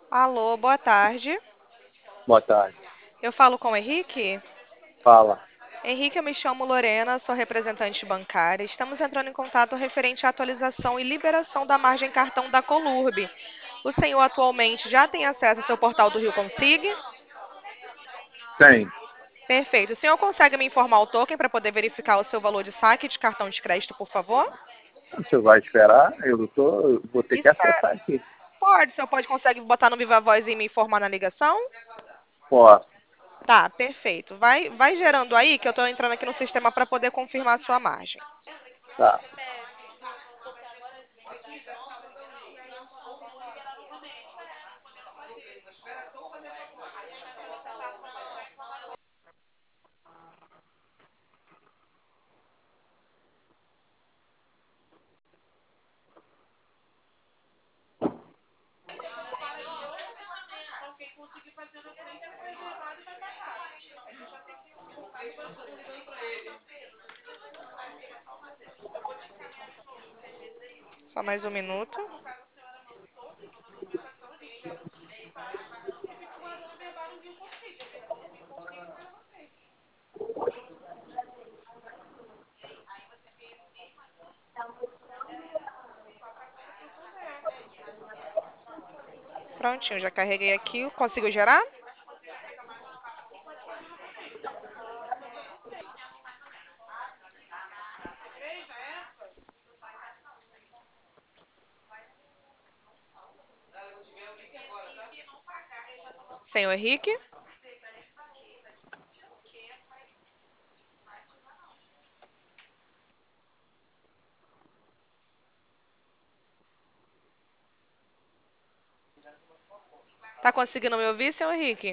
Alô, boa tarde. Boa tarde. Eu falo com o Henrique? Fala. Henrique, eu me chamo Lorena, sou representante bancária. Estamos entrando em contato referente à atualização e liberação da margem cartão da Colurb. O senhor atualmente já tem acesso ao seu portal do Rio Consigne? Tem. Perfeito. O senhor consegue me informar o token para poder verificar o seu valor de saque de cartão de crédito, por favor? Você vai esperar? Eu vou ter que Isso é... acessar aqui. Pode, o senhor pode consegue botar no Viva Voz e me informar na ligação? Posso. Tá, perfeito. Vai gerando aí que eu estou entrando aqui no sistema para poder confirmar a sua margem. Tá. Só mais um minuto. Prontinho, já carreguei aqui. Conseguiu gerar? Senhor Henrique? Tá conseguindo me ouvir, senhor Henrique?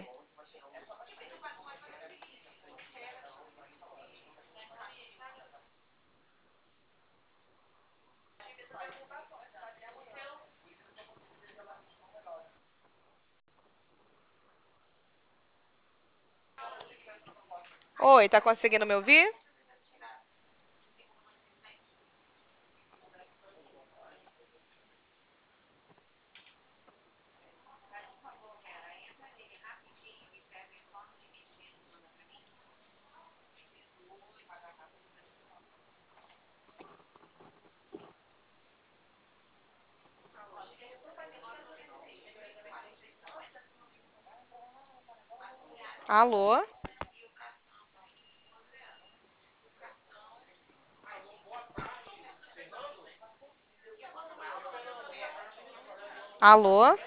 Oi, tá conseguindo me ouvir? Alô? Alô?